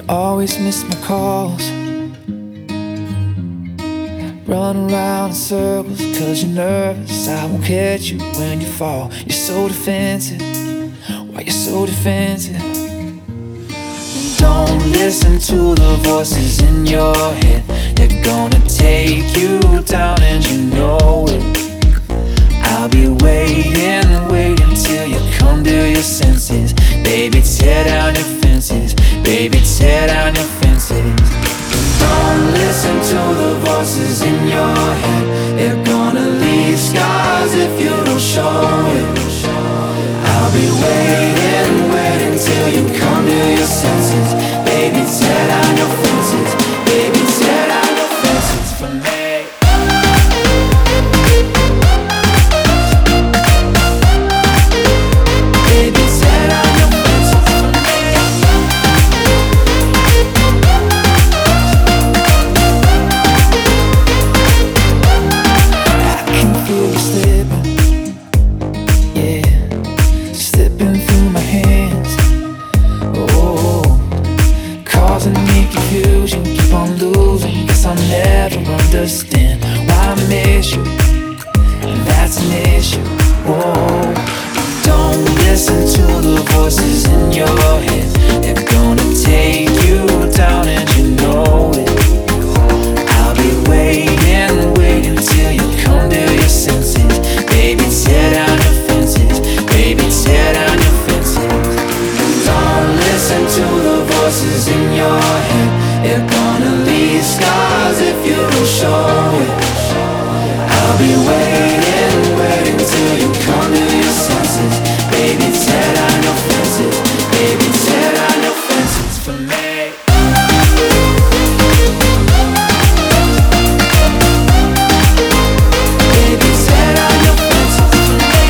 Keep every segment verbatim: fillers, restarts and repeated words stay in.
always miss my calls. Run around in circles cause you're nervous I won't catch you when you fall. You're so defensive, why you're so defensive? Don't listen to the voices in your head. They're gonna take you down and you know it. I'll be waiting, waiting till you come to your senses. Baby, tear down your fences. Baby, tear down your fences. Don't listen to the voices in your head. They're gonna leave scars if you don't show it. I'll be waiting, waiting till you come to your senses. Baby, tear down your fences. Baby, tear down your fences for me. Understand why I miss you, and that's an issue. Whoa. Don't listen to the voices in your head. They're gonna take you down and you know it. I'll be waiting, waiting till you come to your senses. Baby, tear down your fences. Baby, tear down your fences. Don't listen to the voices in your head. They're gonna leave scars if you don't show it. I'll be waiting, waiting till you come to your senses. Baby, tear down your fences. Baby, tear down your fences for me. Baby, tear down your fences for me.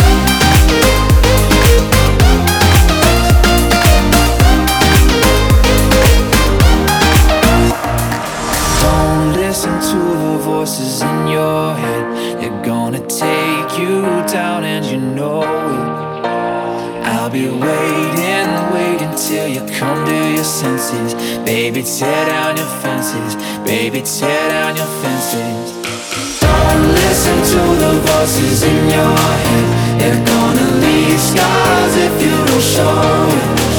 Don't listen to the voices in your head. They're gonna take you down and you know it. I'll be waiting, waiting till you come to your senses. Baby, tear down your fences. Baby, tear down your fences. Don't listen to the voices in your head. They're gonna leave scars if you don't show it.